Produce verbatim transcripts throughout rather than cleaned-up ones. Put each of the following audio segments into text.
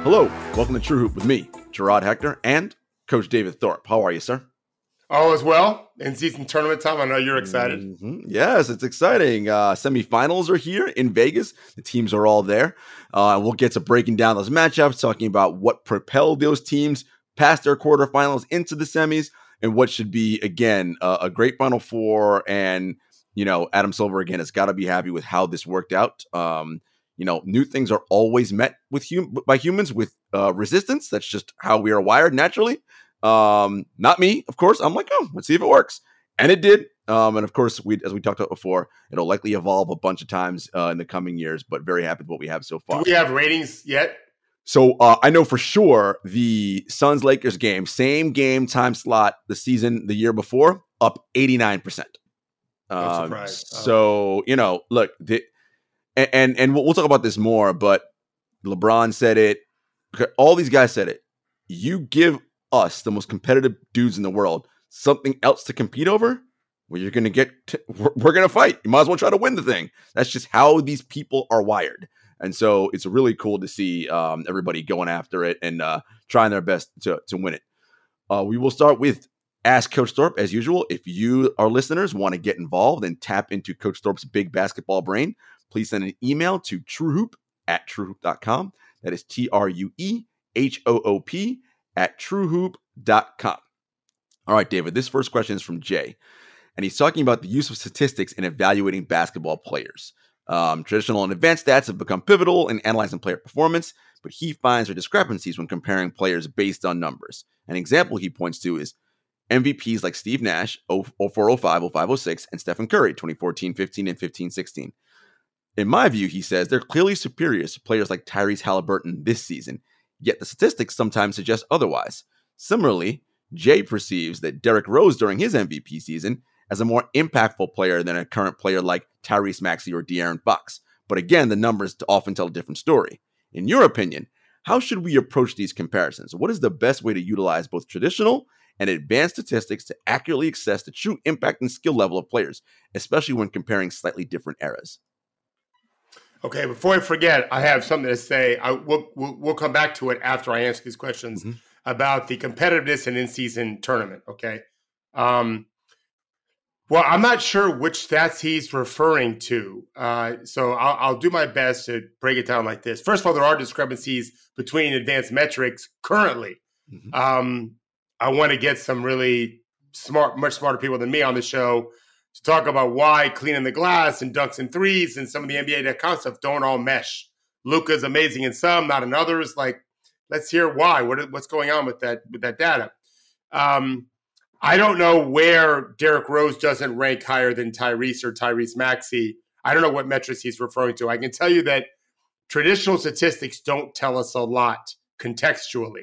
Hello, welcome to True Hoop with me, Gerard Hector, and Coach David Thorpe. How are you, sir? All is well. In-season tournament time. I know you're excited. Mm-hmm. Yes, it's exciting. Uh, semifinals are here in Vegas. The teams are all there. Uh, we'll get to breaking down those matchups, talking about what propelled those teams past their quarterfinals into the semis, and what should be, again, uh, a great Final Four. And, you know, Adam Silver, again, has got to be happy with how this worked out. Um, you know, new things are always met with hum- by humans with uh, resistance. That's just how we are wired naturally. Um, not me, of course. I'm like, oh, let's see if it works. And it did. Um, and of course, we, as we talked about before, it'll likely evolve a bunch of times uh, in the coming years, but very happy with what we have so far. Do we have ratings yet? So uh, I know for sure the Suns Lakers game, same game time slot the season the year before, up eighty-nine percent. No Um, surprise. Oh. So, you know, look, the, and, and, and we'll, we'll talk about this more, but LeBron said it. All these guys said it. You give us, the most competitive dudes in the world, something else to compete over, well, you're going to get, t- we're, we're going to fight. You might as well try to win the thing. That's just how these people are wired. And so it's really cool to see um, everybody going after it and uh, trying their best to, to win it. Uh, we will start with Ask Coach Thorpe, as usual. If you, our listeners, want to get involved and tap into Coach Thorpe's big basketball brain, please send an email to truehoop at truehoop dot com. That is T R U E H O O P at truehoop dot com. All right, David, this first question is from Jay, and he's talking about the use of statistics in evaluating basketball players. Um, traditional and advanced stats have become pivotal in analyzing player performance, but he finds there are discrepancies when comparing players based on numbers. An example he points to is M V Ps like Steve Nash, oh four oh five, oh five oh six, and Stephen Curry, twenty fourteen fifteen and fifteen sixteen. In my view, he says, they're clearly superior to players like Tyrese Halliburton this season, yet the statistics sometimes suggest otherwise. Similarly, Jay perceives that Derrick Rose during his M V P season as a more impactful player than a current player like Tyrese Maxey or De'Aaron Fox. But again, the numbers often tell a different story. In your opinion, how should we approach these comparisons? What is the best way to utilize both traditional and advanced statistics to accurately assess the true impact and skill level of players, especially when comparing slightly different eras? Okay, before I forget, I have something to say. I, we'll, we'll, we'll come back to it after I answer these questions mm-hmm. about the competitiveness and in-season tournament, okay? Um, well, I'm not sure which stats he's referring to, uh, so I'll, I'll do my best to break it down like this. First of all, there are discrepancies between advanced metrics currently. Mm-hmm. Um, I want to get some really smart, much smarter people than me on the show to talk about why cleaning the glass and dunks and threes and some of the N B A dot com stuff don't all mesh. Luka's amazing in some, not in others. Like, let's hear why. What, what's going on with that with that data? Um, I don't know where Derrick Rose doesn't rank higher than Tyrese or Tyrese Maxey. I don't know what metrics he's referring to. I can tell you that traditional statistics don't tell us a lot contextually.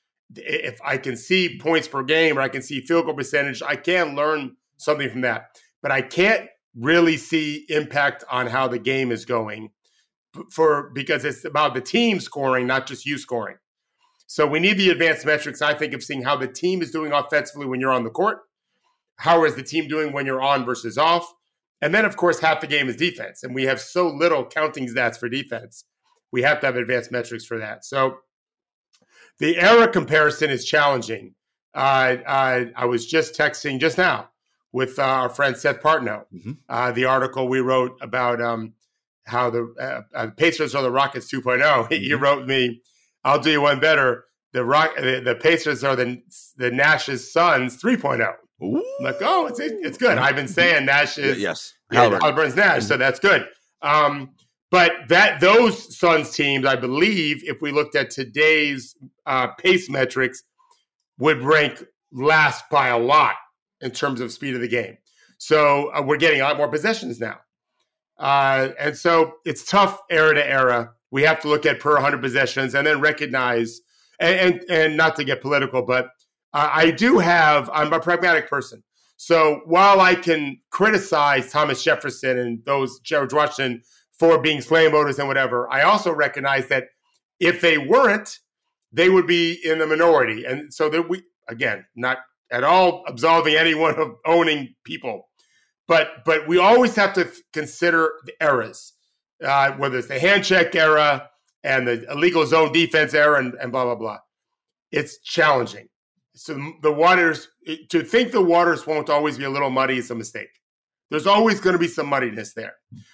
If I can see points per game or I can see field goal percentage, I can learn something from that. But I can't really see impact on how the game is going for because it's about the team scoring, not just you scoring. So we need the advanced metrics, I think, of seeing how the team is doing offensively when you're on the court. How is the team doing when you're on versus off? And then, of course, half the game is defense. And we have so little counting stats for defense. We have to have advanced metrics for that. So the era comparison is challenging. Uh, I, I was just texting just now with uh, our friend Seth Partnow, mm-hmm. uh, the article we wrote about um, how the uh, uh, Pacers are the Rockets two point oh. Mm-hmm. He wrote me, I'll do you one better. The Rock, the, the Pacers are the the Nash's Suns three point oh. Ooh. I'm like, oh, it's it's good. I've been saying Nash is yes, yeah, Halliburton's Nash, mm-hmm. so that's good. Um, but that those Suns teams, I believe, if we looked at today's uh, pace metrics, would rank last by a lot in terms of speed of the game. So uh, we're getting a lot more possessions now. Uh, and so it's tough era to era. We have to look at per one hundred possessions and then recognize, and, and, and not to get political, but uh, I do have, I'm a pragmatic person. So while I can criticize Thomas Jefferson and those George Washington for being slave voters and whatever, I also recognize that if they weren't, they would be in the minority. And so that we, again, not at all absolving anyone of owning people. But but we always have to consider the eras, uh, whether it's the hand check era and the illegal zone defense error and, and blah, blah, blah. It's challenging. So the waters, to think the waters won't always be a little muddy is a mistake. There's always going to be some muddiness there.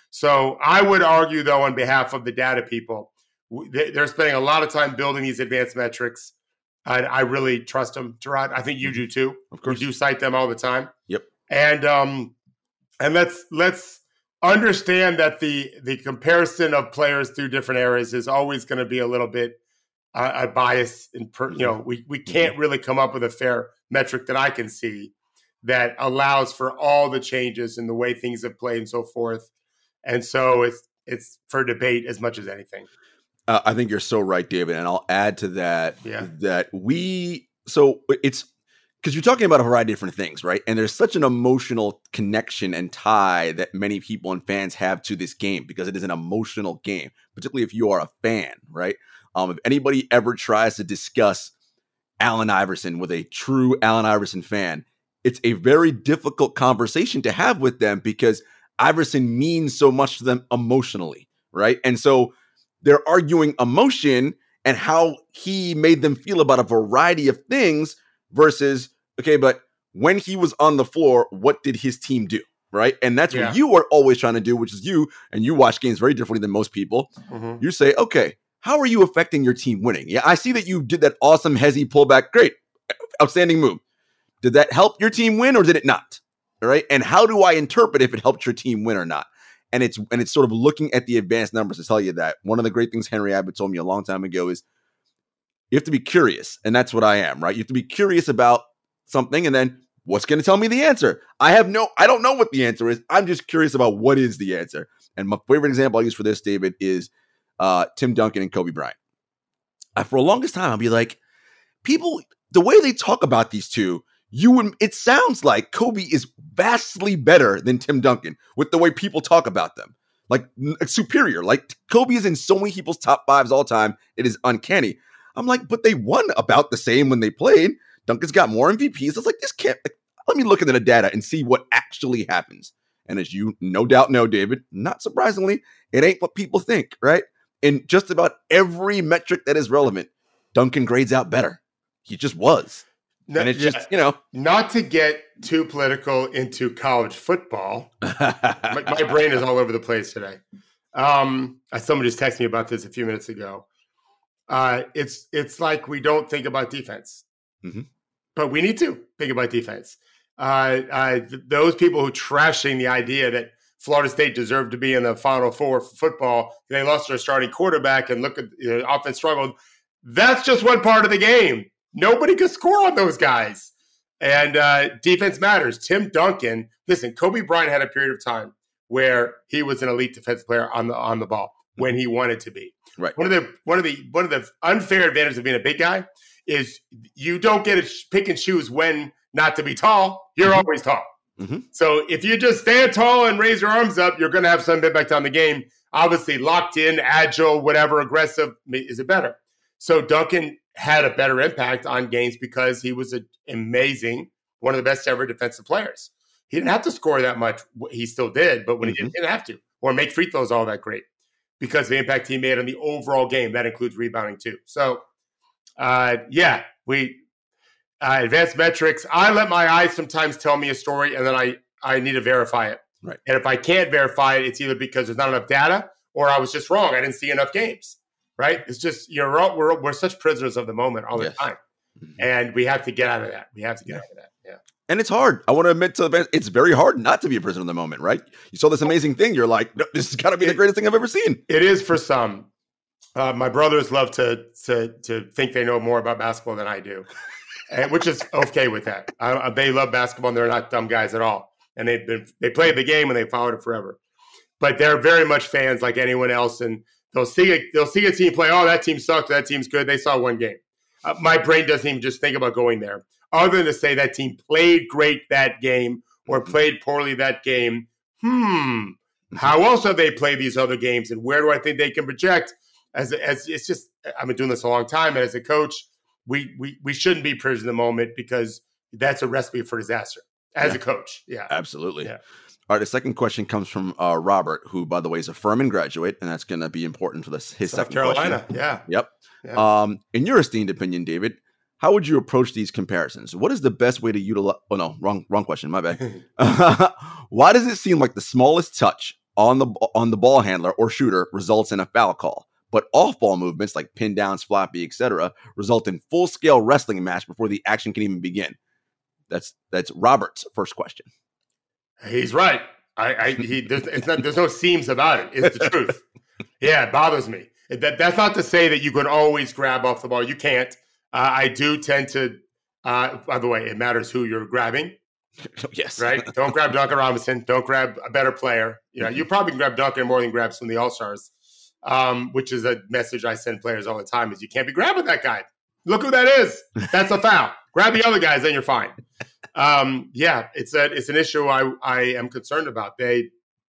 So I would argue, though, on behalf of the data people, they're spending a lot of time building these advanced metrics. I, I really trust them, Gerard. I think you do too. Of course, you do cite them all the time. Yep. And um, and let's let's understand that the the comparison of players through different eras is always going to be a little bit uh, a bias. In per, you know, we we can't really come up with a fair metric that I can see that allows for all the changes in the way things have played and so forth. And so it's it's for debate as much as anything. Uh, I think you're so right, David. And I'll add to that yeah. that we, so it's because you're talking about a variety of different things, right? And there's such an emotional connection and tie that many people and fans have to this game because it is an emotional game, particularly if you are a fan, right? Um, if anybody ever tries to discuss Allen Iverson with a true Allen Iverson fan, it's a very difficult conversation to have with them because Iverson means so much to them emotionally, right? And so they're arguing emotion and how he made them feel about a variety of things versus, okay, but when he was on the floor, what did his team do, right? And that's yeah. what you are always trying to do, which is you, and you watch games very differently than most people. Mm-hmm. You say, okay, how are you affecting your team winning? Yeah, I see that you did that awesome Hezi pullback. Great. Outstanding move. Did that help your team win or did it not? All right. And how do I interpret if it helped your team win or not? And it's and it's sort of looking at the advanced numbers to tell you that. One of the great things Henry Abbott told me a long time ago is you have to be curious. And that's what I am, right? You have to be curious about something and then what's going to tell me the answer? I have no, I don't know what the answer is. I'm just curious about what is the answer. And my favorite example I use for this, David, is uh, Tim Duncan and Kobe Bryant. Uh, for the longest time, I'll be like, people, the way they talk about these two, you would, it sounds like Kobe is vastly better than Tim Duncan with the way people talk about them. Like superior. Like Kobe is in so many people's top fives all time. It is uncanny. I'm like, but they won about the same when they played. Duncan's got more M V Ps. It's like, this can't, like, let me look into the data and see what actually happens. And as you no doubt know, David, not surprisingly, it ain't what people think, right? In just about every metric that is relevant, Duncan grades out better. He just was. No, and it's yeah, just, you know. Not to get too political into college football. my, my brain is all over the place today. Um, someone just texted me about this a few minutes ago. Uh, it's it's like we don't think about defense. Mm-hmm. But we need to think about defense. Uh, uh, th- those people who trashing the idea that Florida State deserved to be in the Final Four for football, they lost their starting quarterback and look at the you know, offense struggled. That's just one part of the game. Nobody could score on those guys. And uh, defense matters. Tim Duncan, listen, Kobe Bryant had a period of time where he was an elite defensive player on the on the ball when he wanted to be. Right. One of the one of the one of the unfair advantages of being a big guy is you don't get to pick and choose when not to be tall. You're mm-hmm. always tall. Mm-hmm. So if you just stand tall and raise your arms up, you're going to have some impact on the game. Obviously, locked in, agile, whatever, aggressive, is it better? So Duncan had a better impact on games because he was an amazing, one of the best ever defensive players. He didn't have to score that much. He still did, but when mm-hmm. he didn't, he didn't have to, or make free throws all that great because of the impact he made on the overall game. That includes rebounding too. So, uh, yeah, we uh, advanced metrics. I let my eyes sometimes tell me a story, and then I, I need to verify it. Right. And if I can't verify it, it's either because there's not enough data or I was just wrong. I didn't see enough games. Right? It's just, you're all, we're, we're such prisoners of the moment all the yes. time. Mm-hmm. And we have to get out of that. We have to get yeah. out of that. Yeah. And it's hard. I want to admit to the fans, it's very hard not to be a prisoner of the moment, right? You saw this amazing thing. You're like, no, this has got to be it, the greatest thing I've ever seen. It is for some. Uh, my brothers love to, to, to think they know more about basketball than I do, and, which is okay with that. I, they love basketball and they're not dumb guys at all. And they've been, they played the game and they followed it forever. But they're very much fans like anyone else. And They'll see a, they'll see a team play, oh, that team sucks, that team's good. They saw one game. Uh, my brain doesn't even just think about going there. Other than to say that team played great that game or played poorly that game, hmm, how else have they played these other games? And where do I think they can project? As as It's just, I've been doing this a long time. And as a coach, we we we shouldn't be prisoners of the moment because that's a recipe for disaster as yeah. a coach. Yeah. Absolutely. Yeah. All right, the second question comes from uh, Robert, who, by the way, is a Furman graduate, and that's going to be important for this his South second Carolina, question. yeah. Yep. Yeah. Um, in your esteemed opinion, David, how would you approach these comparisons? What is the best way to utilize? Oh no, wrong, wrong question. My bad. Why does it seem like the smallest touch on the on the ball handler or shooter results in a foul call, but off-ball movements like pin downs, floppy, et cetera, result in full-scale wrestling match before the action can even begin? That's that's Robert's first question. He's right. I, I he there's it's not there's no seams about it. It's the truth. Yeah, it bothers me. That that's not to say that you can always grab off the ball. You can't. Uh, I do tend to. Uh, by the way, it matters who you're grabbing. Yes. Right. Don't grab Duncan Robinson. Don't grab a better player. You know, you probably can grab Duncan more than grab some of the All Stars, um, which is a message I send players all the time: is you can't be grabbing that guy. Look who that is. That's a foul. Grab the other guys, then you're fine. Um, yeah, it's a it's an issue I I am concerned about. They,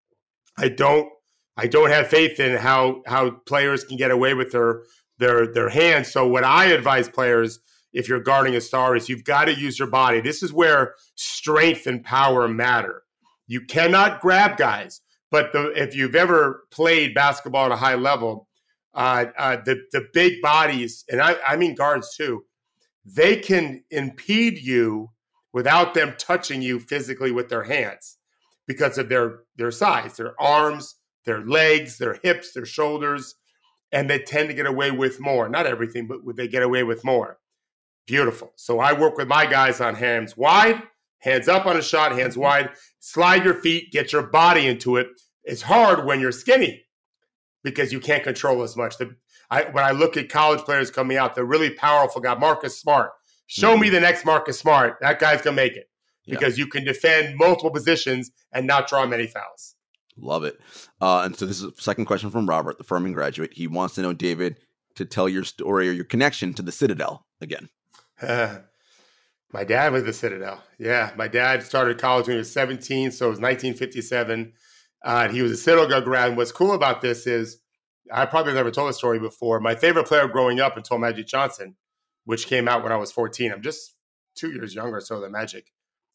I don't I don't have faith in how how players can get away with their their their hands. So what I advise players, if you're guarding a star, is you've got to use your body. This is where strength and power matter. You cannot grab guys, but the, if you've ever played basketball at a high level, uh, uh, the the big bodies, and I, I mean guards too, they can impede you without them touching you physically with their hands because of their their size, their arms, their legs, their hips, their shoulders, and they tend to get away with more. Not everything, but they get away with more. Beautiful. So I work with my guys on hands wide, hands up on a shot, hands wide, slide your feet, get your body into it. It's hard when you're skinny because you can't control as much. The, I, when I look at college players coming out, they're really powerful guy. Marcus Smart. Show mm-hmm. me the next Marcus Smart. That guy's going to make it because yeah. you can defend multiple positions and not draw many fouls. Love it. Uh, and so this is a second question from Robert, the Furman graduate. He wants to know, David, to tell your story or your connection to the Citadel again. Uh, my dad was the Citadel. Yeah, my dad started college when he was seventeen, so it was nineteen fifty-seven. Uh, he was a Citadel grad. And what's cool about this is, I probably never told the story before. My favorite player growing up until Magic Johnson, which came out when I was fourteen. I'm just two years younger, so than Magic,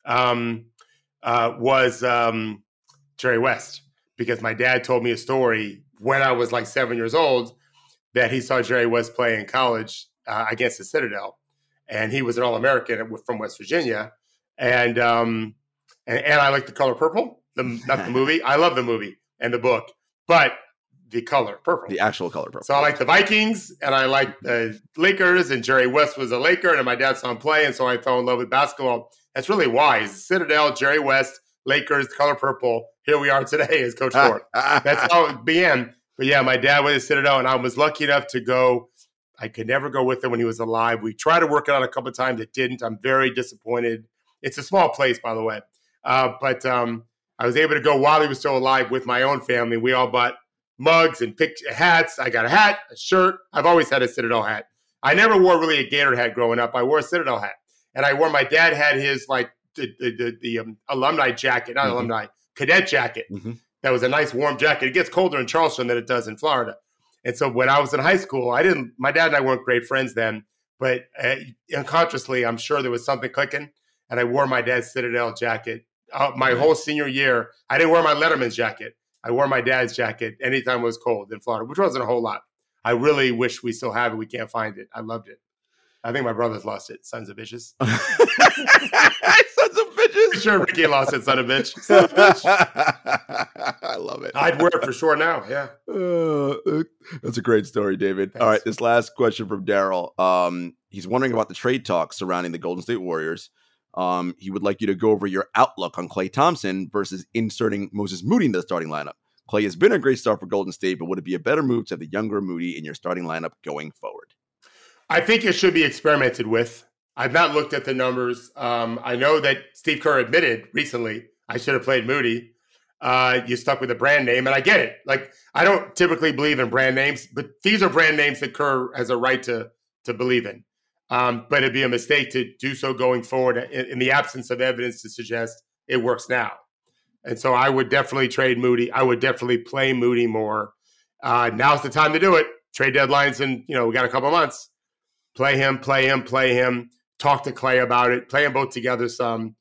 um, uh, was um, Jerry West. Because my dad told me a story when I was like seven years old that he saw Jerry West play in college uh, against the Citadel. And he was an All-American from West Virginia. And um, and, and I like The Color Purple, the, not the movie. I love the movie and the book, but the color purple. The actual color purple. So I like the Vikings, and I like the Lakers, and Jerry West was a Laker, and my dad saw him play, and so I fell in love with basketball. That's really why. Citadel, Jerry West, Lakers, color purple. Here we are today as Coach Ford. That's how it began. But yeah, my dad was at Citadel, and I was lucky enough to go. I could never go with him when he was alive. We tried to work it out a couple of times. It didn't. I'm very disappointed. It's a small place, by the way. Uh, but um, I was able to go while he was still alive with my own family. We all bought mugs and pick hats. I got a hat, a shirt. I've always had a Citadel hat. I never wore really a Gator hat growing up. I wore a Citadel hat. And I wore, my dad had his like the the, the, the um, alumni jacket, not mm-hmm. alumni, cadet jacket. Mm-hmm. That was a nice warm jacket. It gets colder in Charleston than it does in Florida. And so when I was in high school, I didn't, my dad and I weren't great friends then, but uh, unconsciously, I'm sure there was something clicking. And I wore my dad's Citadel jacket uh, my whole senior year. I didn't wear my Letterman's jacket. I wore my dad's jacket anytime it was cold in Florida, which wasn't a whole lot. I really wish we still have it. We can't find it. I loved it. I think my brothers lost it. Sons of bitches. Sons of bitches. I'm sure Ricky lost it, son of bitch. Son of bitch. I love it. I'd wear it for sure now. Yeah. Uh, that's a great story, David. Thanks. All right. This last question from Daryl. Um, he's wondering about the trade talks surrounding the Golden State Warriors. Um, he would like you to go over your outlook on Klay Thompson versus inserting Moses Moody in the starting lineup. Klay has been a great start for Golden State, but would it be a better move to have the younger Moody in your starting lineup going forward? I think it should be experimented with. I've not looked at the numbers. Um, I know that Steve Kerr admitted recently, I should have played Moody. Uh, you stuck with a brand name, and I get it. Like, I don't typically believe in brand names, but these are brand names that Kerr has a right to to believe in. Um, but it'd be a mistake to do so going forward in, in the absence of evidence to suggest it works now. And so I would definitely trade Moody. I would definitely play Moody more. Uh, now's the time to do it. Trade deadlines, and you know we got a couple of months. Play him, play him, play him. Talk to Klay about it. Play them both together some.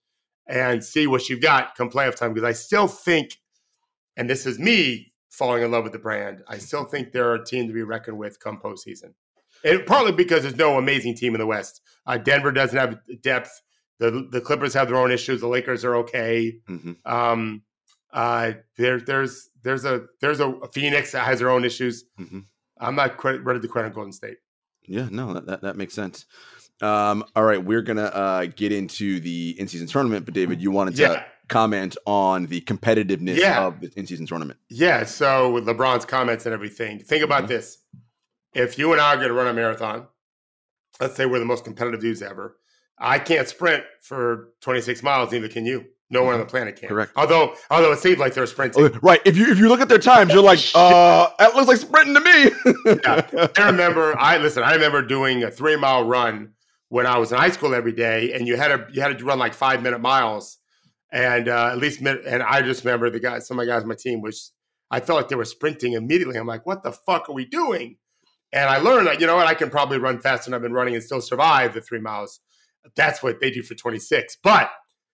and see what you've got come playoff time. Because I still think, and this is me falling in love with the brand, I still think they're a team to be reckoned with come postseason. And partly because there's no amazing team in the West. Uh, Denver doesn't have depth. The the Clippers have their own issues. The Lakers are okay. Mm-hmm. Um, uh, there there's there's a there's a Phoenix that has their own issues. Mm-hmm. I'm not quite ready to credit Golden State. Yeah, no, that that, that makes sense. Um, all right, we're gonna uh, get into the in-season tournament, but David, you wanted to yeah. comment on the competitiveness yeah. of the in-season tournament. Yeah. So with LeBron's comments and everything, think about mm-hmm. this: if you and I are going to run a marathon, let's say we're the most competitive dudes ever. I can't sprint for twenty-six miles, neither can you. No one on the planet can. Correct. Although, although it seems like they're sprinting. Oh, right. If you if you look at their times, you're like, uh, that looks like sprinting to me. yeah. I remember. I listen. I remember doing a three mile run when I was in high school every day, and you had to you had to run like five minute miles, and uh, at least. And I just remember the guys. Some of my guys on my team was. I felt like they were sprinting immediately. I'm like, what the fuck are we doing? And I learned that you know what, I can probably run faster than I've been running and still survive the three miles. That's what they do for twenty-six. But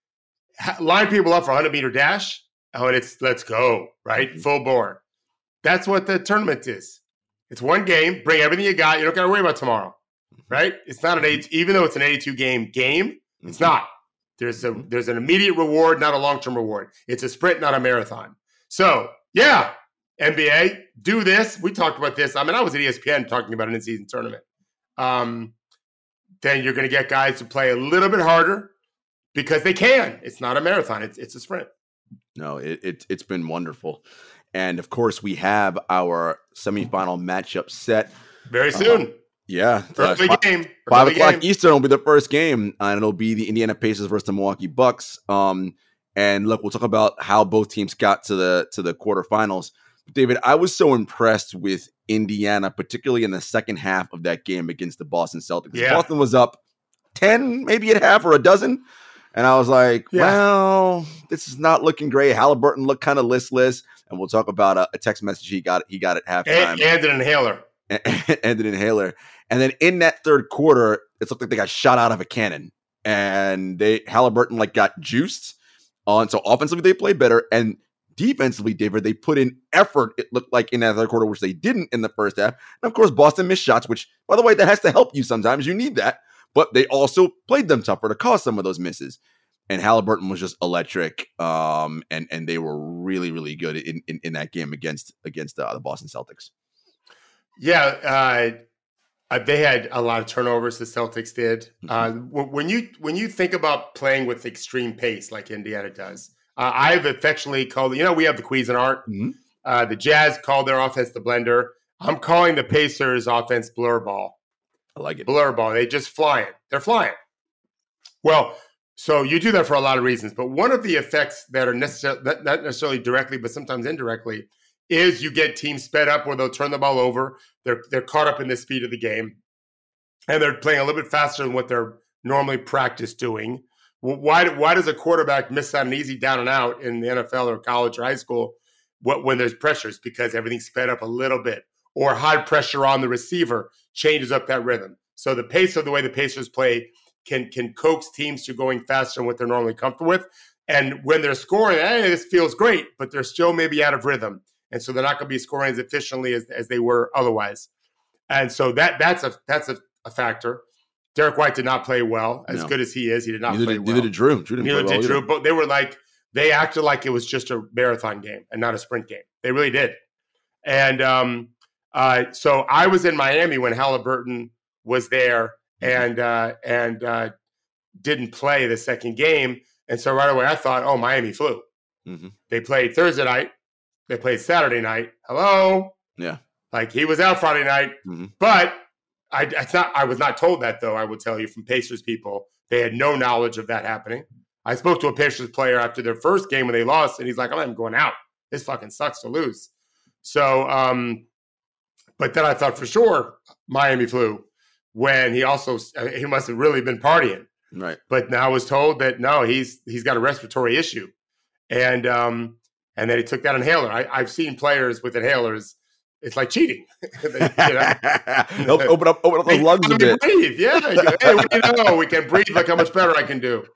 line people up for a hundred meter dash. Oh, and it's let's go, right? Mm-hmm. Full bore. That's what the tournament is. It's one game. Bring everything you got. You don't got to worry about tomorrow, right? It's not an eight, even though it's an eighty-two game game. It's mm-hmm. not. There's a there's an immediate reward, not a long term reward. It's a sprint, not a marathon. So yeah, N B A, do this. We talked about this. I mean, I was at E S P N talking about an in-season tournament. Um, then you're going to get guys to play a little bit harder because they can. It's not a marathon. It's it's a sprint. No, it, it, it's been wonderful. And, of course, we have our semifinal matchup set. Very soon. Uh, yeah. Early uh, game. Five Early o'clock game. Eastern will be the first game, and it'll be the Indiana Pacers versus the Milwaukee Bucks. Um, and, look, we'll talk about how both teams got to the to the quarterfinals. David, I was so impressed with Indiana, particularly in the second half of that game against the Boston Celtics. Yeah. Boston was up ten, maybe at half or a dozen. And I was like, yeah. well, this is not looking great. Halliburton looked kind of listless. And we'll talk about a, a text message he got he got at halftime. And, and an inhaler. And, and an inhaler. And then in that third quarter, it looked like they got shot out of a cannon. And they Halliburton like got juiced on. So offensively, they played better. And defensively, David, they put in effort, it looked like, in that third quarter, which they didn't in the first half. And, of course, Boston missed shots, which, by the way, that has to help you sometimes. You need that. But they also played them tougher to cause some of those misses. And Halliburton was just electric, um, and, and they were really, really good in, in, in that game against against uh, the Boston Celtics. Yeah, uh, they had a lot of turnovers, the Celtics did. Mm-hmm. Uh, when you when you think about playing with extreme pace like Indiana does, Uh, I've affectionately called, you know, we have the Cuisinart. Mm-hmm. Uh, the Jazz called their offense the blender. I'm calling the Pacers offense blur ball. I like it. Blur ball. They just flying. They're flying. Well, so you do that for a lot of reasons. But one of the effects that are necessarily, not necessarily directly, but sometimes indirectly, is you get teams sped up where they'll turn the ball over. They're, they're caught up in the speed of the game. And they're playing a little bit faster than what they're normally practiced doing. Why, why does a quarterback miss out an easy down and out in the N F L or college or high school when there's pressures? Because everything's sped up a little bit, or high pressure on the receiver changes up that rhythm. So the pace of the way the Pacers play can can coax teams to going faster than what they're normally comfortable with. And when they're scoring, hey, this feels great, but they're still maybe out of rhythm. And so they're not going to be scoring as efficiently as, as they were otherwise. And so that that's a that's a, a factor. Derek White did not play well, as no. good as he is. He did not neither play did, well. Neither did Drew. Drew didn't neither play well did Drew. either. But they were like, they acted like it was just a marathon game and not a sprint game. They really did. And um, uh, so I was in Miami when Halliburton was there and uh, and uh, didn't play the second game. And so right away I thought, oh, Miami flew. Mm-hmm. They played Thursday night. They played Saturday night. Hello? Yeah. Like he was out Friday night. Mm-hmm. But I, it's not, I was not told that, though, I will tell you, from Pacers people. They had no knowledge of that happening. I spoke to a Pacers player after their first game when they lost, and he's like, I'm not even going out. This fucking sucks to lose. So, um, but then I thought for sure Miami flew when he also, he must have really been partying. Right. But now I was told that, no, he's he's got a respiratory issue. And um, and then he took that inhaler. I, I've seen players with inhalers. It's like cheating. You know? open up, open up those lungs a bit. Breathe, yeah. Hey, what do you know? We can breathe. Look how much better I can do.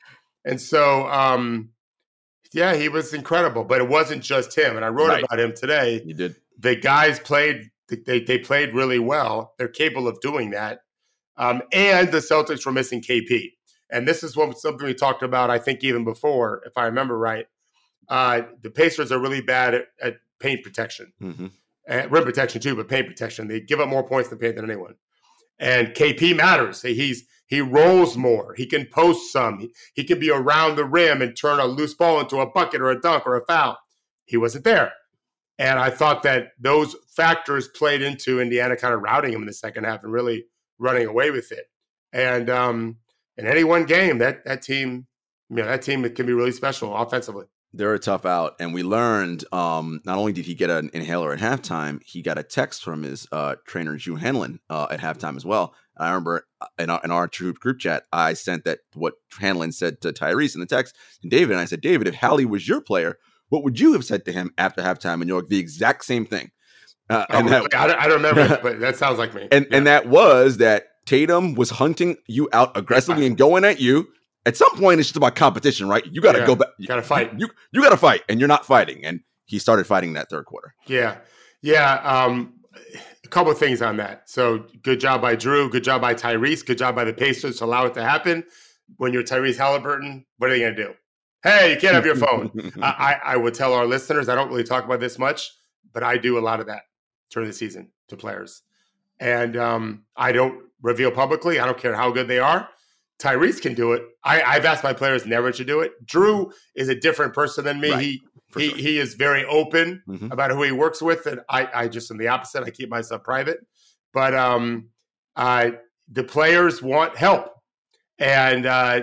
And so, um, yeah, he was incredible, but it wasn't just him. And I wrote Right. about him today. You did. The guys played, they, they played really well. They're capable of doing that. Um, and the Celtics were missing K P. And this is what, something we talked about, I think, even before, if I remember right. Uh, the Pacers are really bad at, at paint protection. Mm-hmm. Uh, rim protection, too, but paint protection. They give up more points in paint than anyone. And K P matters. He's He rolls more. He can post some. He, he can be around the rim and turn a loose ball into a bucket or a dunk or a foul. He wasn't there. And I thought that those factors played into Indiana kind of routing him in the second half and really running away with it. And um, in any one game, that that team, you know, that team can be really special offensively. They're a tough out. And we learned um, not only did he get an inhaler at halftime, he got a text from his uh, trainer, Drew Hanlon, uh, at halftime as well. And I remember in our, in our troop group chat, I sent that what Hanlon said to Tyrese in the text and David. And I said, David, if Hallie was your player, what would you have said to him after halftime? And you're like, the exact same thing. Uh, oh, and that, I, don't, I don't remember it, but that sounds like me. And, yeah. and that was that Tatum was hunting you out aggressively and going at you. At some point, it's just about competition, right? You got to yeah, go back. You got to fight. You you got to fight, and you're not fighting. And he started fighting that third quarter. Yeah, yeah. Um, a couple of things on that. So good job by Drew. Good job by Tyrese. Good job by the Pacers to allow it to happen. When you're Tyrese Halliburton, what are they going to do? Hey, you can't have your phone. I, I would tell our listeners, I don't really talk about this much, but I do a lot of that during the season to players. And um, I don't reveal publicly. I don't care how good they are. Tyrese can do it. I, I've asked my players never to do it. Drew is a different person than me. Right. He For he sure. he is very open Mhm. about who he works with, and I, I just am the opposite. I keep myself private. But um, uh, the players want help, and uh,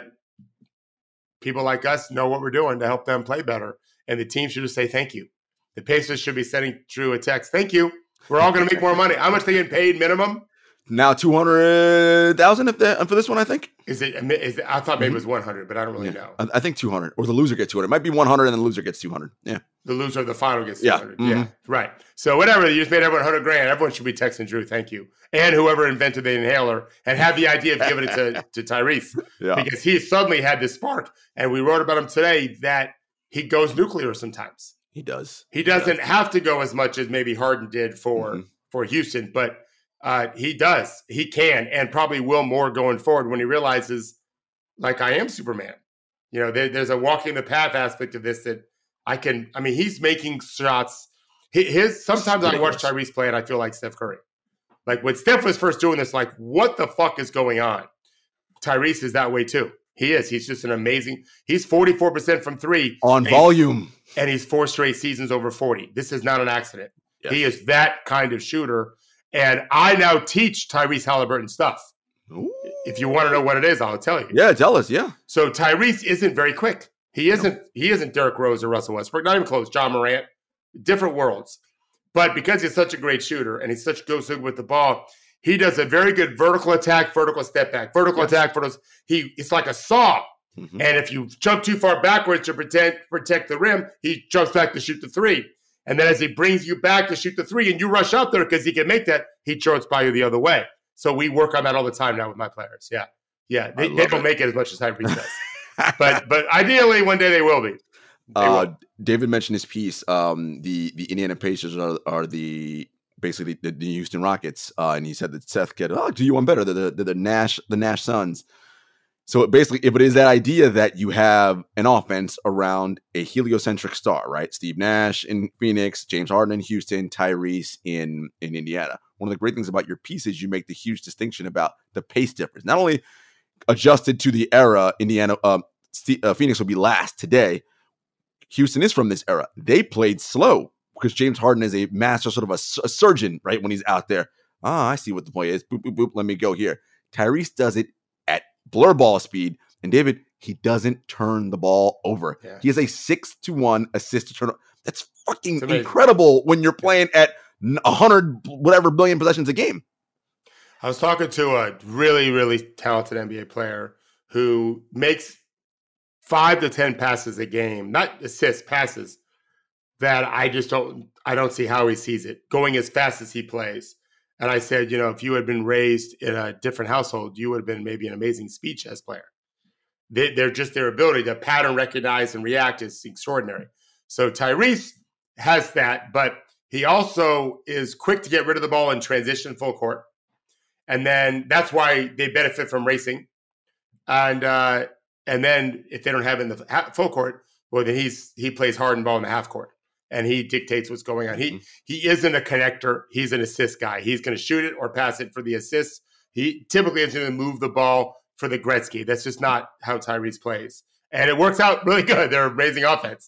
people like us know what we're doing to help them play better. And the team should just say thank you. The Pacers should be sending Drew a text. Thank you. We're all going to make more money. How much they get paid minimum? Now two hundred thousand if the, for this one, I think. Is it? Is it I thought maybe it was one hundred, but I don't really Yeah. know. I, I think two hundred, or the loser gets two hundred. It might be one hundred, and the loser gets two hundred. Yeah. The loser of the final gets Yeah. two hundred. Mhm. Yeah, right. So whatever, you just made everyone one hundred grand. Everyone should be texting Drew, thank you. And whoever invented the inhaler and had the idea of giving it to, to Tyrese. Yeah. Because he suddenly had this spark. And we wrote about him today that he goes nuclear sometimes. He does. He doesn't have to go as much as maybe Harden did for, Mhm. for Houston, but uh, he does. He can and probably will more going forward when he realizes, like, I am Superman. You know, there, there's a walking the path aspect of this that I can, I mean, he's making shots. His, his Sometimes I watch Tyrese play and I feel like Steph Curry. Like when Steph was first doing this, like, what the fuck is going on? Tyrese is that way too. He is. He's just an amazing, he's forty-four percent from three. On and volume. He's, and he's four straight seasons over forty. This is not an accident. Yes. He is that kind of shooter. And I now teach Tyrese Halliburton stuff. Ooh. If you want to know what it is, I'll tell you. Yeah, tell us. Yeah. So Tyrese isn't very quick. He isn't. He isn't Derrick Rose or Russell Westbrook. Not even close. John Morant. Different worlds. But because he's such a great shooter and he's such goes good with the ball, he does a very good vertical attack, vertical step back, vertical Yes. attack. Vertical. He it's like a saw. Mhm. And if you jump too far backwards to protect protect the rim, he jumps back to shoot the three. And then as he brings you back to shoot the three, and you rush out there because he can make that, he jumps by you the other way. So we work on that all the time now with my players. Yeah, yeah. They, they don't it. make it as much as Tyrese does, but but ideally one day they will be. They Uh, will. David mentioned his piece. Um, the the Indiana Pacers are, are the basically the, the Houston Rockets, uh, and he said that Seth could oh do you one better the the, the the Nash the Nash Suns. So it basically, if it is that idea that you have an offense around a heliocentric star, right? Steve Nash in Phoenix, James Harden in Houston, Tyrese in in Indiana. One of the great things about your piece is you make the huge distinction about the pace difference. Not only adjusted to the era, Indiana, uh, St- uh, Phoenix will be last today. Houston is from this era. They played slow because James Harden is a master, sort of a, a surgeon, right? When he's out there, ah, I see what the play is. Boop, boop, boop. Let me go here. Tyrese does it at blur ball speed. And David, he doesn't turn the ball over. Yeah. He has a six to one assist to turnover. That's fucking amazing. incredible when you're playing at a hundred whatever billion possessions a game. I was talking to a really, really talented N B A player who makes five to ten passes a game, not assists, passes, that I just don't, I don't see how he sees it going as fast as he plays. And I said, you know, if you had been raised in a different household, you would have been maybe an amazing speed chess player. They, they're just their ability to pattern recognize and react is extraordinary. So Tyrese has that, but he also is quick to get rid of the ball in transition full court. And then that's why they benefit from racing. And uh, and then if they don't have it in the full court, well, then he's he plays hard and ball in the half court. And he dictates what's going on. He mm-hmm. he isn't a connector. He's an assist guy. He's going to shoot it or pass it for the assist. He typically is going to move the ball for the Gretzky. That's just not how Tyrese plays. And it works out really good. They're raising offense.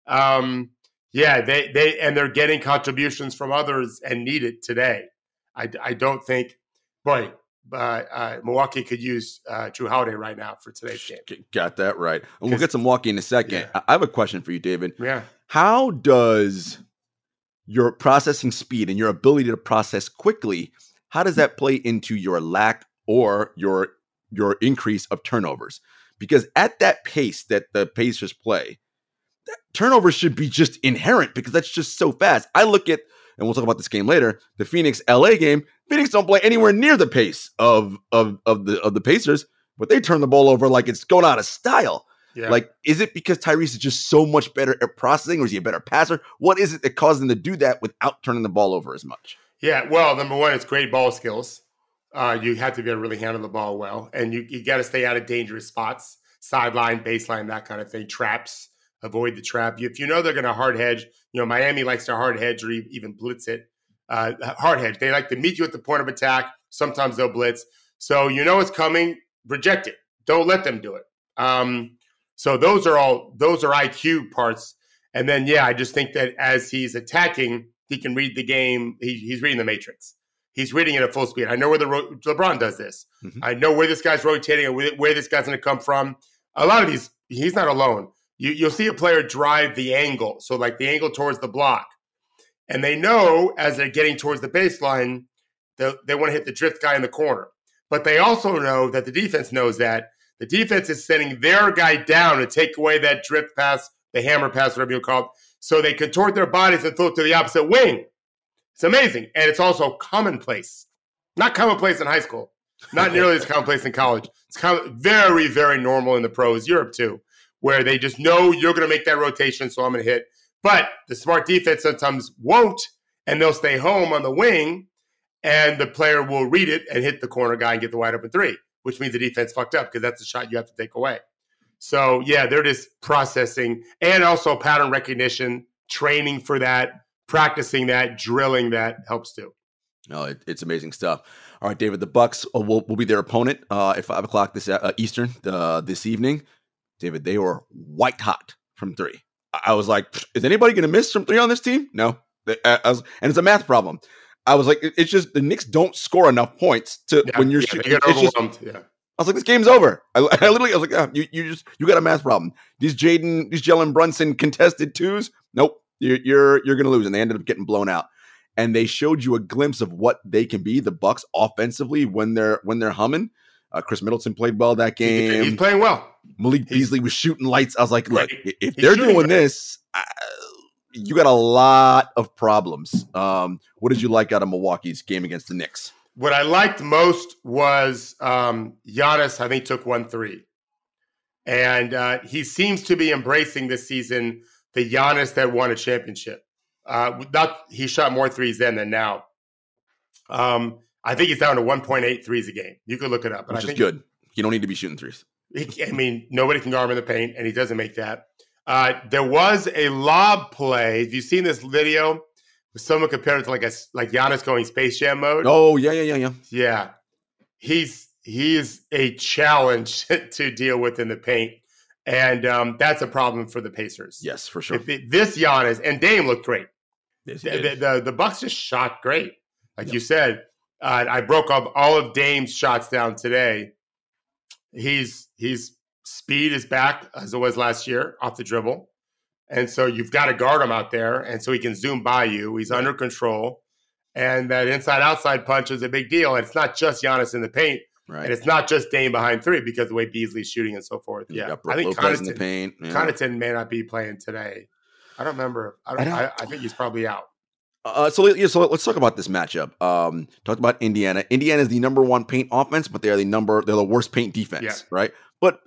Um, yeah, they they and they're getting contributions from others and need it today. I, I don't think, boy, uh, uh, Milwaukee could use uh, Drew Holiday right now for today's game. Got that right. And we'll get to Milwaukee in a second. Yeah. I have a question for you, David. Yeah. How does your processing speed and your ability to process quickly, how does that play into your lack or your your increase of turnovers? Because at that pace that the Pacers play, turnovers should be just inherent because that's just so fast. I look at, and we'll talk about this game later, the Phoenix L A game. Phoenix don't play anywhere near the pace of of of the of the Pacers, but they turn the ball over like it's going out of style. Yeah. Like, is it because Tyrese is just so much better at processing, or is he a better passer? What is it that causes him to do that without turning the ball over as much? Yeah, well, number one, it's great ball skills. Uh, you have to be able to really handle the ball well, and you you got to stay out of dangerous spots, sideline, baseline, that kind of thing, traps. Avoid the trap. If you know they're going to hard hedge, you know, Miami likes to hard hedge or even blitz it. Uh, hard hedge. They like to meet you at the point of attack. Sometimes they'll blitz. So you know it's coming. Reject it. Don't let them do it. Um, so those are all, those are I Q parts. And then, yeah, I just think that as he's attacking, he can read the game. He, he's reading the matrix. He's reading it at full speed. I know where the ro- LeBron does this. Mm-hmm. I know where this guy's rotating and where, where this guy's going to come from. A lot of these, he's not alone. You, you'll see a player drive the angle, so like the angle towards the block. And they know as they're getting towards the baseline, they, they want to hit the drift guy in the corner. But they also know that the defense knows that. The defense is sending their guy down to take away that drift pass, the hammer pass, whatever you call it. So they contort their bodies and throw it to the opposite wing. It's amazing. And it's also commonplace. Not commonplace in high school. Not nearly as commonplace in college. It's com- very, very normal in the pros, Europe too, where they just know you're going to make that rotation, so I'm going to hit. But the smart defense sometimes won't, and they'll stay home on the wing, and the player will read it and hit the corner guy and get the wide open three, which means the defense fucked up because that's the shot you have to take away. So, yeah, they're just processing and also pattern recognition, training for that, practicing that, drilling that helps too. No, it, it's amazing stuff. All right, David, the Bucks uh, will, will be their opponent uh, at five o'clock this uh, Eastern uh, this evening. David, they were white hot from three. I was like, is anybody going to miss from three on this team? No. I was, and it's a math problem. I was like, it's just the Knicks don't score enough points to yeah, when you're yeah, shooting. You get overwhelmed. Just, yeah. I was like, this game's over. I, I literally, I was like, oh, you, you just, you got a math problem. These Jaden, these Jalen Brunson contested twos. Nope. You're, you're, you're going to lose. And they ended up getting blown out. And they showed you a glimpse of what they can be, the Bucks offensively when they're, when they're humming. Uh, Chris Middleton played well that game. He's playing well. Malik Beasley was shooting lights. I was like, look, if they're doing this, uh, you got a lot of problems. Um, what did you like out of Milwaukee's game against the Knicks? What I liked most was um, Giannis, I think, took one three. And uh, he seems to be embracing this season the Giannis that won a championship. Uh, not, he shot more threes then than now. Um, I think he's down to one point eight threes a game. You could look it up. But Which I think is good. You don't need to be shooting threes. He, I mean, nobody can guard him in the paint, and he doesn't make that. Uh, there was a lob play. Have you seen this video? Someone compared it to like a like Giannis going Space Jam mode. Oh, yeah, yeah, yeah, yeah. Yeah. He's he is a challenge to deal with in the paint. And um, that's a problem for the Pacers. Yes, for sure. If it, this Giannis, and Dame looked great. Yes, the, the, the, the Bucks just shot great. Like yep. you said, uh, I broke up all of Dame's shots down today. He's he's speed is back as it was last year off the dribble. And so you've got to guard him out there. And so he can zoom by you. He's under control. And that inside-outside punch is a big deal. And it's not just Giannis in the paint. Right. And it's not just Dame behind three because the way Beasley's shooting and so forth. You Yeah. I think Connaughton, in the paint. Yeah. Connaughton may not be playing today. I don't remember. I, don't, I, don't, I, I think he's probably out. Uh, so, yeah, so let's talk about this matchup. Um, talked about Indiana. Indiana is the number one paint offense, but they are the number they're the worst paint defense, yeah. right? But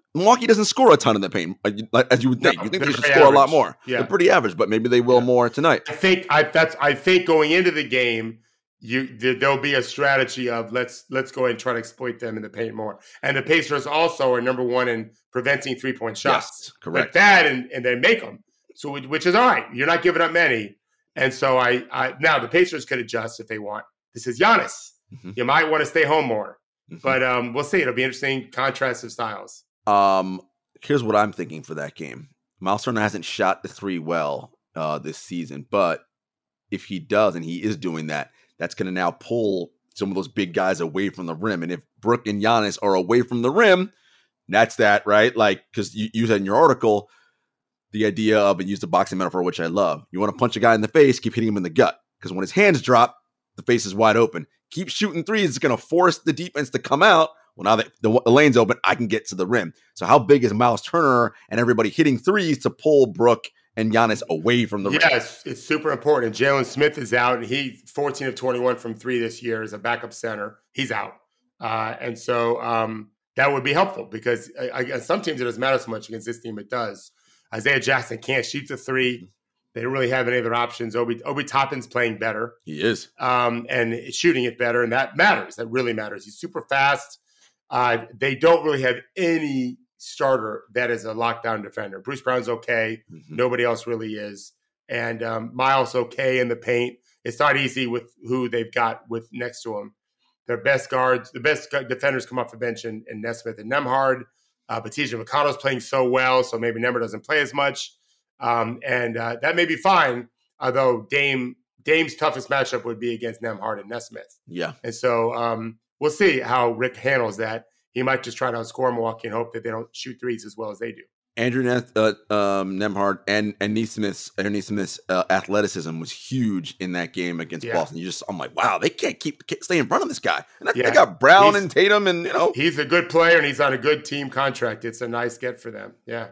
Milwaukee doesn't score a ton in the paint, as you would think. No, you think they should very score average. a lot more. Yeah. They're pretty average, but maybe they will Yeah. more tonight. I think I that's I think going into the game, you there'll be a strategy of let's let's go ahead and try to exploit them in the paint more. And the Pacers also are number one in preventing three point shots. Yes, correct. Like that, and, and they make them. So which is all right. You're not giving up many. And so I, I now the Pacers could adjust if they want. This is Giannis. Mm-hmm. You might want to stay home more, mm-hmm. but um, we'll see. It'll be interesting contrast of styles. Um, here's what I'm thinking for that game. Miles Turner hasn't shot the three well uh, this season, but if he does, and he is doing that, that's going to now pull some of those big guys away from the rim. And if Brook and Giannis are away from the rim, that's that, right? Like, because you, you said in your article, the idea of, and use the boxing metaphor, which I love. You want to punch a guy in the face, keep hitting him in the gut. Because when his hands drop, the face is wide open. Keep shooting threes. It's going to force the defense to come out. Well, now that the, the lane's open, I can get to the rim. So how big is Miles Turner and everybody hitting threes to pull Brook and Giannis away from the yes, rim? Yes, it's super important. Jalen Smith is out, and he fourteen of twenty-one from three this year as a backup center. He's out. Uh, and so um, that would be helpful because uh, against some teams it doesn't matter so much. Against this team, it does. Isaiah Jackson can't shoot the three. They don't really have any other options. Obi, Obi Toppin's playing better. He is. Um, and shooting it better, and that matters. That really matters. He's super fast. Uh, they don't really have any starter that is a lockdown defender. Bruce Brown's okay. Mm-hmm. Nobody else really is. And um, Miles okay in the paint. It's not easy with who they've got with next to him. Their best guards, the best defenders come off the bench in, in Nesmith and Nembhard. Uh, but T J McConnell's playing so well, so maybe Nembhard doesn't play as much. Um, and uh, that may be fine, although Dame Dame's toughest matchup would be against Nembhard and Nesmith. Yeah. And so um, we'll see how Rick handles that. He might just try to outscore Milwaukee and hope that they don't shoot threes as well as they do. Andrew Neth, uh, um, Nembhard and and Nesmith's, Nesmith's uh, athleticism was huge in that game against yeah. Boston. You just, I'm like, wow, they can't keep can't stay in front of this guy. And yeah. they got Brown he's, and Tatum, and you know, he's a good player and he's on a good team contract. It's a nice get for them. Yeah.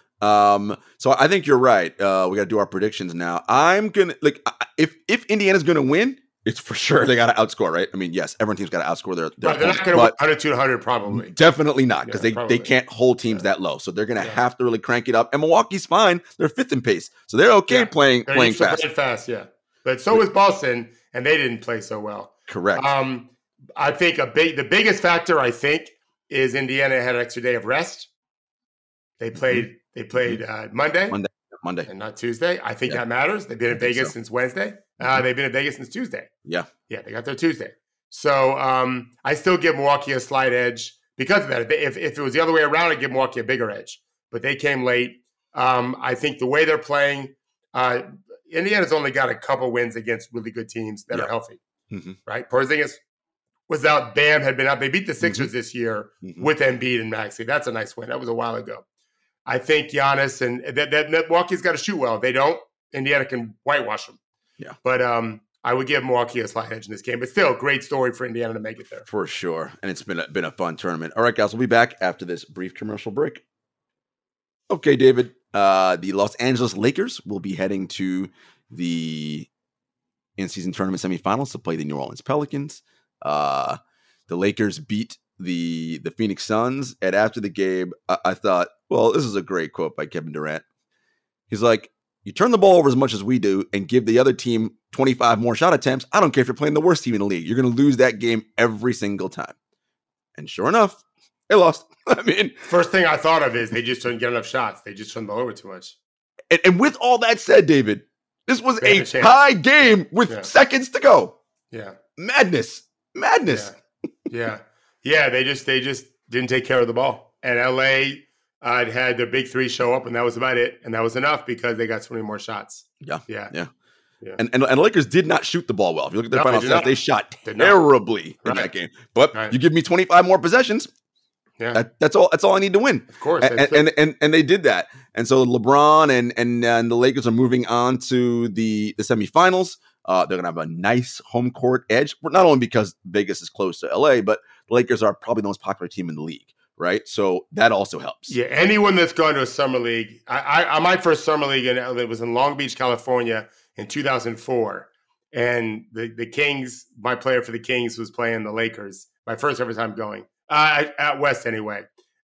Um. So I think you're right. Uh, we got to do our predictions now. I'm gonna like if if Indiana's gonna win, it's for sure they got to outscore, right? I mean, yes, every team's got to outscore their. their right, they're not going to win one hundred, two hundred probably. Definitely not, because yeah, they, they can't hold teams yeah. that low. So they're going to yeah. have to really crank it up. And Milwaukee's fine; they're fifth in pace, so they're okay yeah. playing they're playing fast. fast, yeah. But so was Boston, and they didn't play so well. Correct. Um, I think a big the biggest factor I think is Indiana had an extra day of rest. They played. Mm-hmm. They played uh, Monday. Monday. Monday. And not Tuesday. I think yeah. that matters. They've been in Vegas so. since Wednesday. Uh, mm-hmm. They've been in Vegas since Tuesday. Yeah. Yeah, they got their Tuesday. So um, I still give Milwaukee a slight edge because of that. If, if it was the other way around, I'd give Milwaukee a bigger edge. But they came late. Um, I think the way they're playing, uh, Indiana's only got a couple wins against really good teams that yeah. are healthy. Mm-hmm. Right? Porzingis was out. Bam had been out. They beat the Sixers mm-hmm. this year mm-hmm. with Embiid and Maxey. That's a nice win. That was a while ago. I think Giannis and that, that, that Milwaukee's got to shoot well. If they don't, Indiana can whitewash them. Yeah. But um, I would give Milwaukee a slight edge in this game. But still, great story for Indiana to make it there. For sure. And it's been a, been a fun tournament. All right, guys, we'll be back after this brief commercial break. Okay, David. Uh, the Los Angeles Lakers will be heading to the in-season tournament semifinals to play the New Orleans Pelicans. Uh, the Lakers beat the the Phoenix Suns, and after the game, I, I thought, well, this is a great quote by Kevin Durant. He's like, you turn the ball over as much as we do and give the other team twenty-five more shot attempts. I don't care if you're playing the worst team in the league. You're going to lose that game every single time. And sure enough, they lost. I mean, first thing I thought of is they just didn't get enough shots. They just turned the ball over too much. And, and with all that said, David, this was they a tie game with yeah. seconds to go. Yeah. Madness. Madness. Yeah. yeah. Yeah, they just they just didn't take care of the ball. And L A uh, had their big three show up, and that was about it. And that was enough because they got so many more shots. Yeah, yeah, yeah. yeah. And, and and the Lakers did not shoot the ball well. If you look at their no, final stats, they shot terribly in right. that game. But right. you give me twenty-five more possessions. Yeah, that, that's all. That's all I need to win. Of course, and and, and and and they did that. And so LeBron and and, and the Lakers are moving on to the the semifinals. Uh, they're going to have a nice home court edge, not only because Vegas is close to L A, but the Lakers are probably the most popular team in the league, right? So that also helps. Yeah, anyone that's gone to a summer league. I, I my first summer league in L A was in Long Beach, California in two thousand four. And the, the Kings, my player for the Kings was playing the Lakers, my first ever time going, uh, at West anyway.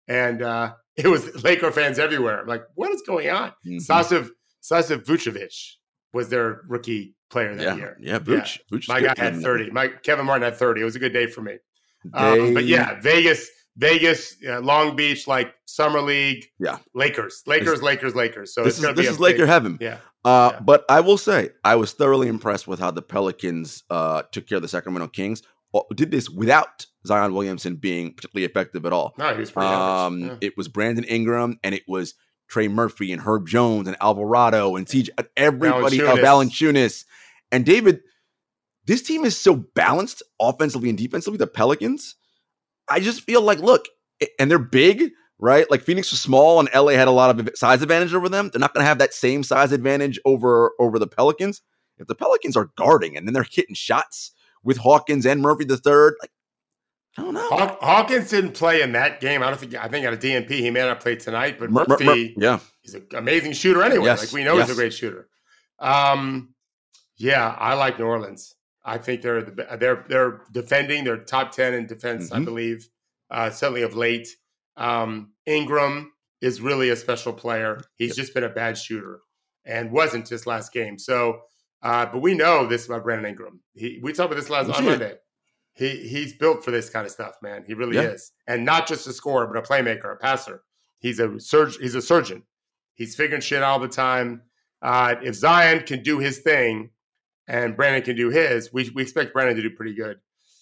and uh, it was Laker fans everywhere. I'm like, what is going on? Mm-hmm. Sasha Sasha Vucevic was their rookie player that yeah. year. Yeah, Vuce. Yeah. Vuce My guy had thirty. My Kevin Martin had thirty. It was a good day for me. Um, but yeah, Vegas, Vegas, uh, Long Beach, like summer league. Yeah, Lakers, Lakers, it's, Lakers, Lakers. So this it's going is to be this is big, Laker heaven. Yeah. Uh, yeah. But I will say, I was thoroughly impressed with how the Pelicans uh, took care of the Sacramento Kings. Did this without Zion Williamson being particularly effective at all. No, he was pretty um, yeah. It was Brandon Ingram, and it was Trey Murphy and Herb Jones and Alvarado and C J, everybody, uh, Valanciunas. And David, this team is so balanced offensively and defensively, the Pelicans. I just feel like, look, and they're big, right? Like Phoenix was small and L A had a lot of size advantage over them. They're not going to have that same size advantage over, over the Pelicans. If the Pelicans are guarding and then they're hitting shots with Hawkins and Murphy the third, like, I don't know. Haw- Hawkins didn't play in that game. I don't think. I think at a D N P he may not play tonight, but Mur- Murphy, Mur- Mur- yeah, he's an amazing shooter anyway. Yes. Like we know yes. he's a great shooter. Um, yeah, I like New Orleans. I think they're the, they're they're defending. They're top ten in defense, mm-hmm. I believe. Uh, certainly of late. Um, Ingram is really a special player. He's yep. just been a bad shooter and wasn't just last game. So, uh, but we know this about Brandon Ingram. He, we talked about this last on Monday. He he's built for this kind of stuff, man. He really yeah. is, and not just a scorer, but a playmaker, a passer. He's a surge. He's a surgeon. He's figuring shit out all the time. Uh, if Zion can do his thing, and Brandon can do his, we we expect Brandon to do pretty good.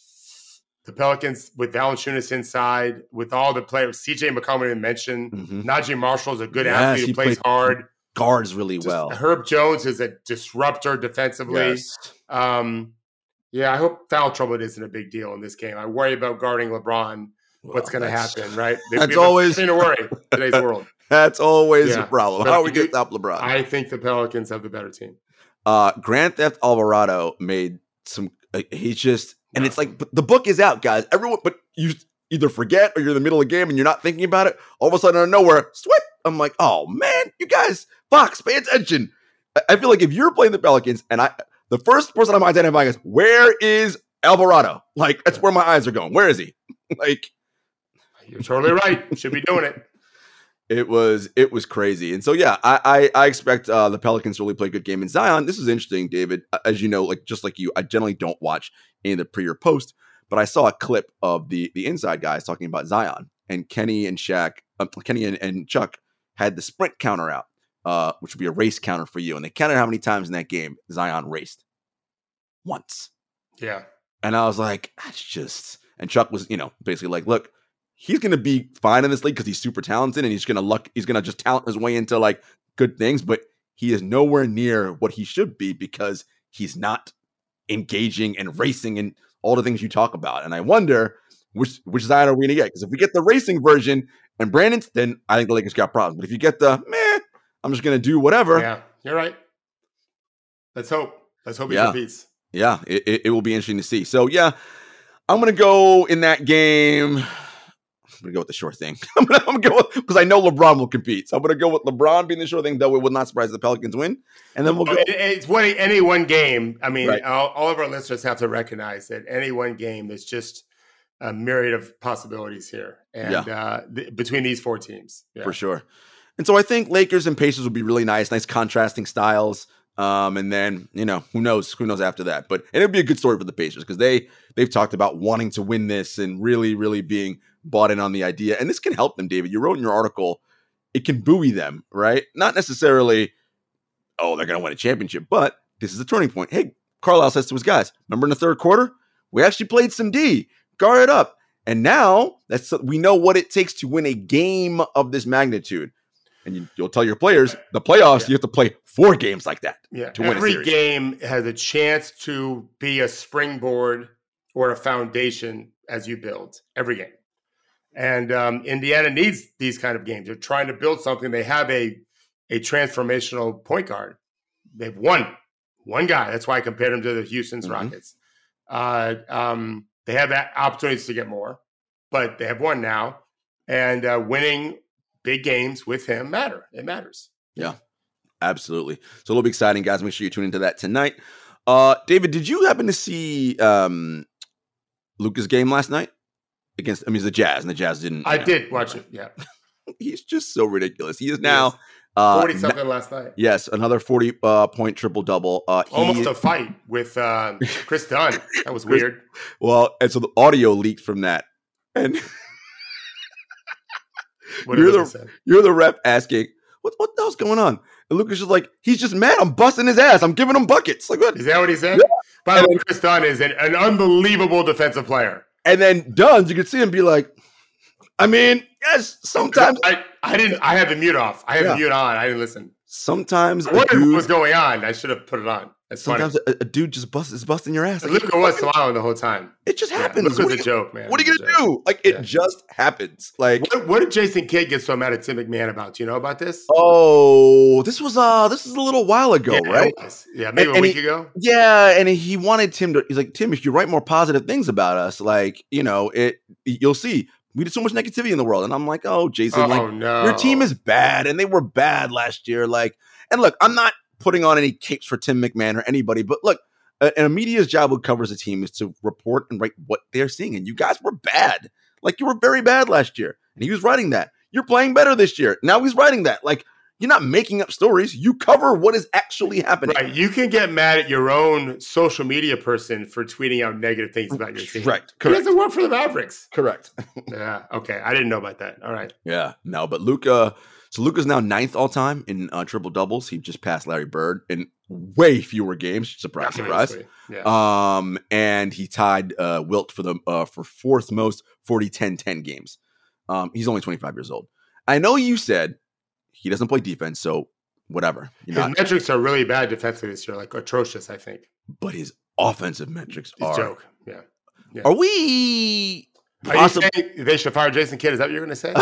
The Pelicans with Valanciunas inside, with all the players, C J McCollum didn't mention. Mm-hmm. Najee Marshall is a good yes, athlete who plays hard, guards really Just, well. Herb Jones is a disruptor defensively. Yes. Um, Yeah, I hope foul trouble isn't a big deal in this game. I worry about guarding LeBron. Well, what's going to happen, right? That's always a worry in today's world. That's always yeah. a problem. But How are we going to stop LeBron? I think the Pelicans have the better team. Uh, Grand Theft Alvarado made some. Uh, he's just, and no. it's like the book is out, guys. Everyone, but you either forget or you're in the middle of the game and you're not thinking about it. All of a sudden, out of nowhere, sweat. I'm like, oh man, you guys, Fox, pay attention. I, I feel like if you're playing the Pelicans and I. The first person I'm identifying is, where is Alvarado? Like, that's where my eyes are going. Where is he? Like, you're totally right. Should be doing it. It was it was crazy. And so, yeah, I I, I expect uh, the Pelicans to really play a good game. And Zion, this is interesting, David. As you know, like just like you, I generally don't watch any of the pre or post, but I saw a clip of the the inside guys talking about Zion. And Kenny and Shaq, uh, Kenny and, and Chuck had the sprint counter out. Uh, which would be a race counter for you. And they counted how many times in that game Zion raced. Once. Yeah. And I was like, that's just... And Chuck was, you know, basically like, look, he's going to be fine in this league because he's super talented and he's going to luck, he's going to just talent his way into like good things, but he is nowhere near what he should be because he's not engaging and racing and all the things you talk about. And I wonder which which Zion are we going to get? Because if we get the racing version and Brandon's, then I think the Lakers got problems. But if you get the, meh, I'm just going to do whatever. Yeah, you're right. Let's hope. Let's hope he yeah. competes. Yeah, it, it, it will be interesting to see. So, yeah, I'm going to go in that game. I'm going to go with the sure thing. I'm going to go because I know LeBron will compete. So I'm going to go with LeBron being the sure thing, though it will not surprise the Pelicans win. And then we'll go. It, it's one, any one game. I mean, right. all, all of our listeners have to recognize that any one game is just a myriad of possibilities here. And yeah. uh, th- between these four teams. Yeah. For sure. And so I think Lakers and Pacers would be really nice, nice contrasting styles. Um, and then, you know, who knows, who knows after that. But and it would be a good story for the Pacers because they, they've talked about wanting to win this and really, really being bought in on the idea. And this can help them, David. You wrote in your article, it can buoy them, right? Not necessarily, oh, they're going to win a championship, but this is a turning point. Hey, Carlisle says to his guys, remember in the third quarter, we actually played some D, guard it up. And now that's we know what it takes to win a game of this magnitude. And you, you'll tell your players, the playoffs, yeah. you have to play four games like that. Yeah, to win every a series. game has a chance to be a springboard or a foundation as you build every game. And um, Indiana needs these kind of games. They're trying to build something. They have a a transformational point guard. They've won one guy. That's why I compared him to the Houston's mm-hmm. Rockets. Uh, um, they have that opportunities to get more, but they have one now. And uh, winning big games with him matter. It matters. Yeah, absolutely. So it'll be exciting, guys. Make sure you tune into that tonight. Uh, David, did you happen to see um, Luka's game last night? against, I mean, it's the Jazz, and the Jazz didn't. I know, did watch it. Yeah. He's just so ridiculous. He is now uh, forty something last night. Yes, another forty uh, point triple double. Uh, he, Almost a fight with uh, Chris Dunn. That was weird. Well, and so the audio leaked from that, and what you're the you're the ref asking, "What what the hell's going on?" And Lucas is like, "He's just mad. I'm busting his ass. I'm giving him buckets." Like, what? Is that what he said? Yeah. By the way, Chris Dunn is an, an unbelievable defensive player. And then Dunn, you could see him be like, I mean, yes, sometimes I, I didn't. I had the mute off. I had yeah. the mute on. I didn't listen. Sometimes I wondered what was going on. I should have put it on. That's sometimes funny. a, a dude just busts is busting your ass. Like, Luka was smiling the whole time. It just yeah, happens. Luka was a a joke, man. What are you gonna do? Like it yeah. just happens. Like what, what did Jason Kidd get so mad at Tim McMahon about? Do you know about this? Oh, this was uh this was a little while ago, yeah, right? Yeah, maybe and, a week he, ago. Yeah, and he wanted Tim to. He's like, Tim, if you write more positive things about us, like you know, it you'll see. We did so much negativity in the world, and I'm like, oh, Jason, oh, like no. your team is bad, and they were bad last year. Like, and look, I'm not putting on any capes for Tim McMahon or anybody, but look, a, a media's job who covers a team is to report and write what they're seeing. And you guys were bad. Like, you were very bad last year. And he was writing that. You're playing better this year. Now he's writing that. Like, you're not making up stories. You cover what is actually happening. Right. You can get mad at your own social media person for tweeting out negative things about your team. Right. Correct. He doesn't work for the Mavericks. Correct. Yeah. Okay. I didn't know about that. All right. Yeah. No, but Luka... So Luka's now ninth all time in uh, triple doubles. He just passed Larry Bird in way fewer games. Surprise, surprise. Yeah. Um, and he tied uh, Wilt for the uh, for fourth most forty ten ten games. Um, he's only twenty-five years old. I know you said he doesn't play defense, so whatever. His not, metrics are really bad defensively this year, like atrocious, I think. But his offensive metrics it's are a joke. Yeah. yeah. Are we? Are you saying they should fire Jason Kidd? Is that what you're going to say?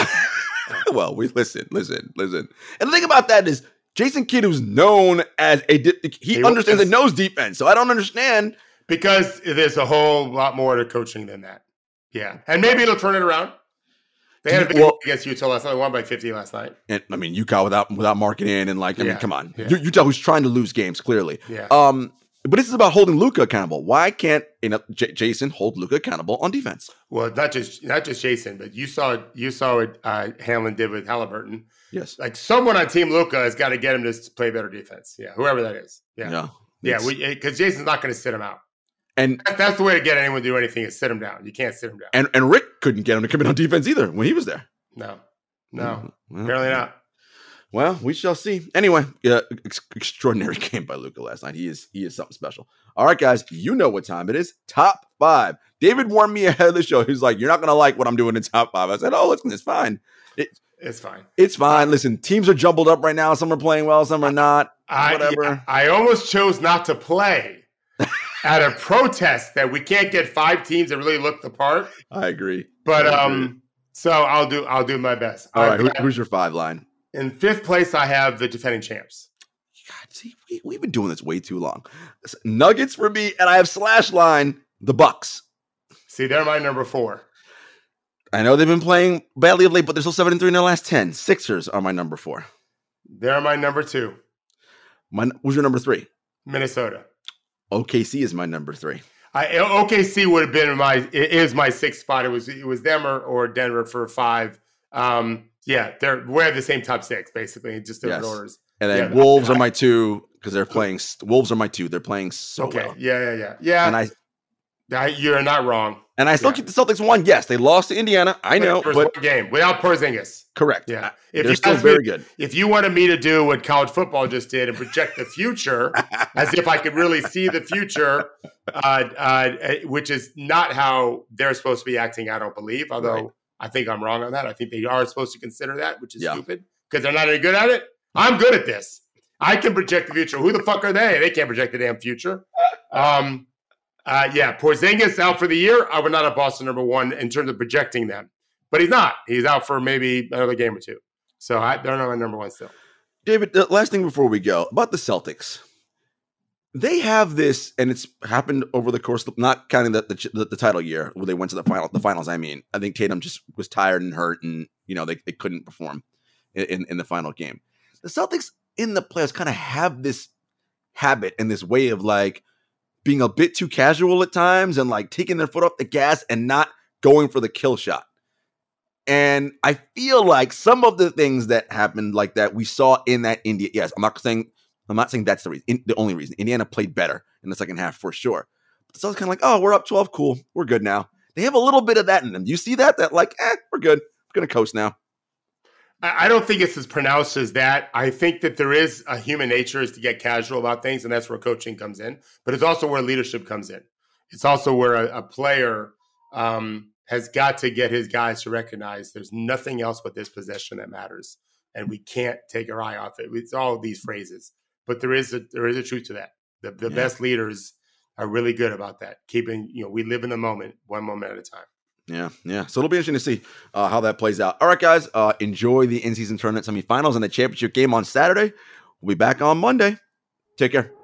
Well, we listen, listen, listen. And the thing about that is Jason Kidd, who's known as a de- he, he understands and knows defense. So I don't understand because there's a whole lot more to coaching than that. Yeah, and maybe it'll turn it around. They had a big well, against Utah last night. They won by fifty last night. And I mean, Utah without without marking in and like I yeah, mean, come on, yeah. Utah who's trying to lose games clearly. Yeah. Um. But this is about holding Luka accountable. Why can't you know J- Jason hold Luka accountable on defense? Well, not just not just Jason, but you saw you saw what uh, Hamlin did with Halliburton. Yes, like someone on Team Luka has got to get him to play better defense. Yeah, whoever that is. Yeah, yeah, yeah. Because Jason's not going to sit him out. And that's, that's the way to get anyone to do anything is sit him down. You can't sit him down. And and Rick couldn't get him to come in on defense either when he was there. No, no, well, apparently not. Well, we shall see. Anyway, yeah, ex- extraordinary game by Luka last night. He is he is something special. All right, guys, you know what time it is. Top five. David warned me ahead of the show. He's like, "You're not going to like what I'm doing in top five." I said, "Oh, listen, it's fine. It, it's fine. It's fine. Listen, teams are jumbled up right now. Some are playing well, some are not. I, whatever." Yeah, I almost chose not to play at a protest that we can't get five teams that really look the part. I agree. But I um, agree. so I'll do I'll do my best. All right, who, who's your five line? In fifth place, I have the defending champs. God, see, we, we've been doing this way too long. Nuggets for me, and I have slash line the Bucks. See, they're my number four. I know they've been playing badly of late, but they're still seven and three in their last ten. Sixers are my number four. They're my number two. My who's your number three? Minnesota. O K C is my number three. I, O K C would have been my it is my sixth spot. It was it was them or, or Denver for five. Um, Yeah, they're we're at the same top six basically, just different yes. orders. And then yeah, Wolves I, are my two because they're playing. Wolves are my two. They're playing so okay. well. Yeah, yeah, yeah, yeah. And I, I you're not wrong. And I still yeah. keep the Celtics one. Yes, they lost to Indiana. I know, but but one game without Porzingis. Correct. Yeah, if they're you still very me, good. If you wanted me to do what college football just did and project the future, as if I could really see the future, uh, uh, which is not how they're supposed to be acting. I don't believe, although. Right. I think I'm wrong on that. I think they are supposed to consider that, which is yeah. stupid because they're not any good at it. I'm good at this. I can project the future. Who the fuck are they? They can't project the damn future. Um, uh, yeah, Porzingis out for the year. I would not have Boston number one in terms of projecting them, but he's not. He's out for maybe another game or two. So I, they're not my number one still. David, the last thing before we go about the Celtics. They have this, and it's happened over the course of not counting the, the the title year where they went to the final. The finals, I mean, I think Tatum just was tired and hurt, and you know they, they couldn't perform in, in in the final game. The Celtics in the playoffs kind of have this habit and this way of like being a bit too casual at times and like taking their foot off the gas and not going for the kill shot. And I feel like some of the things that happened like that we saw in that India. Yes, I'm not saying I'm not saying that's the reason. In, the only reason Indiana played better in the second half for sure. But it's always kind of like, oh, we're up twelve, cool, we're good now. They have a little bit of that in them. You see that? That like, eh, we're good. We're gonna coast now. I don't think it's as pronounced as that. I think that there is a human nature is to get casual about things, and that's where coaching comes in. But it's also where leadership comes in. It's also where a, a player um, has got to get his guys to recognize there's nothing else but this possession that matters, and we can't take our eye off it. It's all of these phrases, but there is a there is a truth to that. The, the yeah. best leaders are really good about that. Keeping you know, we live in the moment, one moment at a time. Yeah, yeah. So it'll be interesting to see uh, how that plays out. All right, guys, uh, enjoy the in-season tournament semifinals and the championship game on Saturday. We'll be back on Monday. Take care.